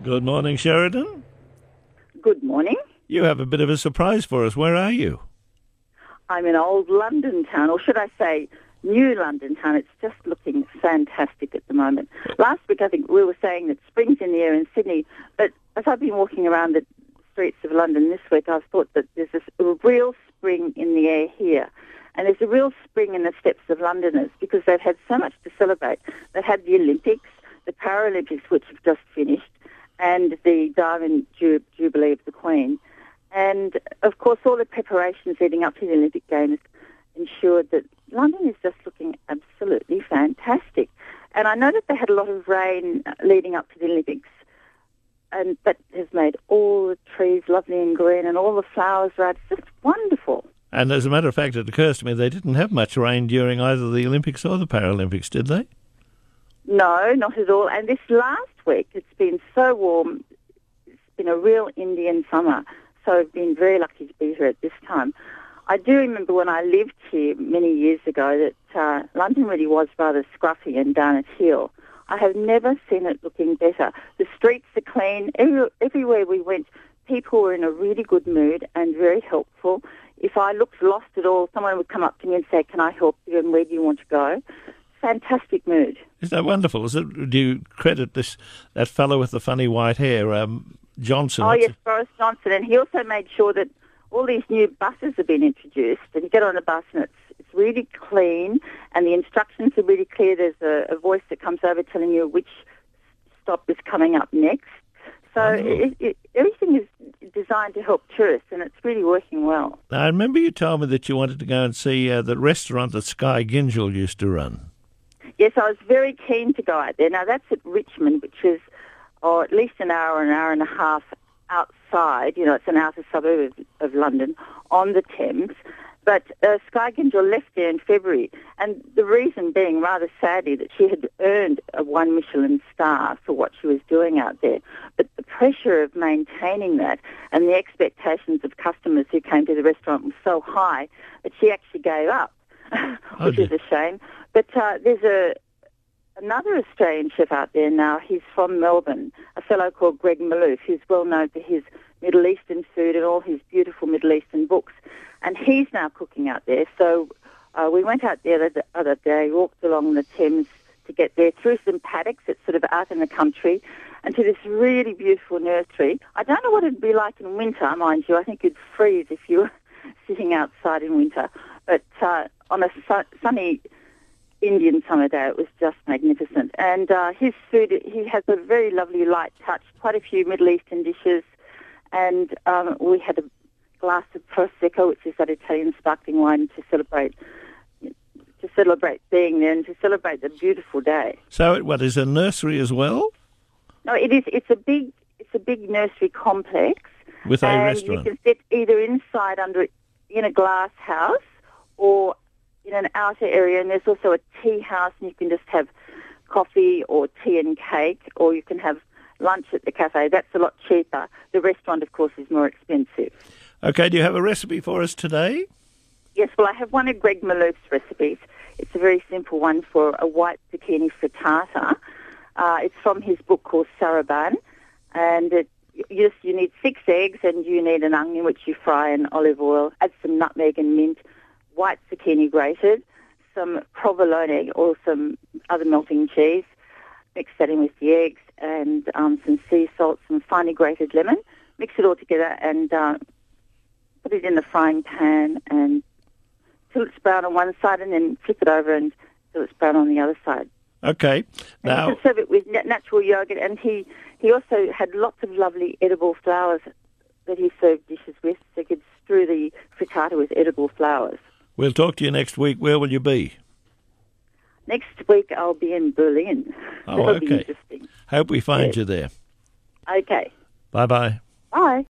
Good morning, Sheridan. Good morning. You have a bit of a surprise for us. Where are you? I'm in old London town, or should I say new London town. It's just looking fantastic at the moment. Last week, I think we were saying that spring's in the air in Sydney, but as I've been walking around the streets of London this week, I've thought that there's a real spring in the air here. And there's a real spring in the steps of Londoners because they've had so much to celebrate. They've had the Olympics, the Paralympics, which have just finished, and the Diamond Jubilee of the Queen. And, of course, all the preparations leading up to the Olympic Games ensured that London is just looking absolutely fantastic. And I know that they had a lot of rain leading up to the Olympics, and that has made all the trees lovely and green and all the flowers right. It's just wonderful. And as a matter of fact, it occurs to me they didn't have much rain during either the Olympics or the Paralympics, did they? No, not at all. And this last week, it's been so warm. It's been a real Indian summer. So I've been very lucky to be here at this time. I do remember when I lived here many years ago that London really was rather scruffy and down its heel. I have never seen it looking better. The streets are clean. Everywhere we went, people were in a really good mood and very helpful. If I looked lost at all, someone would come up to me and say, "Can I help you, and where do you want to go?" Fantastic mood. Is that wonderful? Do you credit that fellow with the funny white hair, Johnson? Oh, yes, Boris Johnson. And he also made sure that all these new buses have been introduced. And you get on a bus and it's really clean and the instructions are really clear. There's a voice that comes over telling you which stop is coming up next. So everything is designed to help tourists, and it's really working well. Now, I remember you told me that you wanted to go and see the restaurant that Sky Gingell used to run. Yes, I was very keen to go out there. Now, that's at Richmond, which is at least an hour and a half outside. It's an outer suburb of London on the Thames. But Sky Gingell left there in February, and the reason being, rather sadly, that she had earned a 1 Michelin star for what she was doing out there. But the pressure of maintaining that and the expectations of customers who came to the restaurant was so high that she actually gave up, which is a shame. But there's another Australian chef out there now. He's from Melbourne, a fellow called Greg Malouf, who's well known for his Middle Eastern food and all his beautiful Middle Eastern books. And he's now cooking out there. So we went out there the other day, walked along the Thames to get there, through some paddocks that's sort of out in the country, and to this really beautiful nursery. I don't know what it'd be like in winter, mind you. I think you'd freeze if you were sitting outside in winter. But on a sunny Indian summer day, it was just magnificent. And his food, he has a very lovely light touch, quite a few Middle Eastern dishes. And we had a glass of Prosecco, which is that Italian sparkling wine, to celebrate being there and to celebrate the beautiful day. So, what is a nursery as well? No, it is. It's a big nursery complex with a restaurant. You can sit either inside in a glass house or in an outer area. And there's also a tea house, and you can just have coffee or tea and cake, or you can have lunch at the cafe. That's a lot cheaper. The restaurant, of course, is more expensive. Okay, do you have a recipe for us today? Yes, well, I have one of Greg Malouf's recipes. It's a very simple one for a white zucchini frittata. It's from his book called Saraban, and you need 6 eggs, and you need an onion which you fry in olive oil. Add some nutmeg and mint, white zucchini grated, some provolone or some other melting cheese. Mix that in with the eggs and some sea salt, some finely grated lemon. Mix it all together and put it in the frying pan and till it's brown on one side, and then flip it over until it's brown on the other side. Okay. Now, and you can serve it with natural yogurt, and he also had lots of lovely edible flowers that he served dishes with, so you could strew the frittata with edible flowers. We'll talk to you next week. Where will you be? Next week I'll be in Berlin. Oh, That'll okay. be interesting. Hope we find you there. Okay. Bye-bye. Bye.